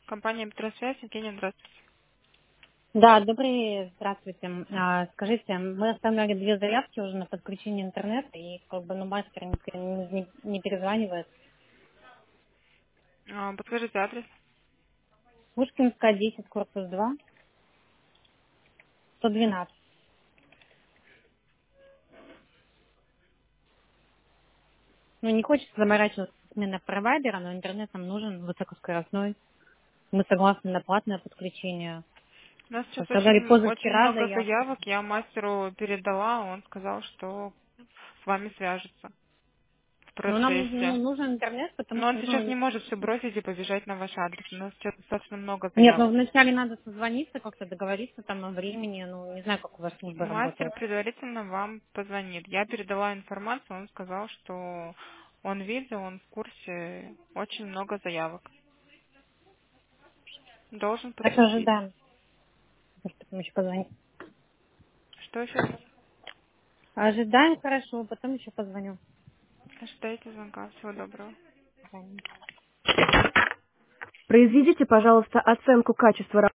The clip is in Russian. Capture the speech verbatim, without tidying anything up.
Компания «Петросвязь», Евгения, здравствуйте. Да, добрый, здравствуйте. А, скажите, мы оставляли две заявки уже на подключение интернета, и как бы ну, мастер не, не- не перезванивает. А, Подскажите адрес. Пушкинская, десять, корпус два, сто двенадцать. Ну, не хочется заморачиваться с сменой провайдера, но интернет нам нужен высокоскоростной. Мы согласны на платное подключение. У нас сейчас Оставляли очень, очень позавчера много заявку. заявок. Я мастеру передала, он сказал, что с вами свяжется в Но нам ну, процессе. нужен интернет, потому Но он что, сейчас не ну, может все бросить и побежать на ваш адрес. У нас сейчас достаточно много нет, ну заявок. вначале надо созвониться, как-то договориться там о времени, ну, не знаю, как у вас служба Мастер работает. предварительно вам позвонит. Я передала информацию, он сказал, что он видел, он в курсе, очень много заявок. Должен Так подтвердить. ожидаем. Может, потом еще позвонить. Что еще раз? Ожидаем, хорошо, потом еще позвоню. Ожидайте звонка. Всего доброго. Ага. Произведите, пожалуйста, оценку качества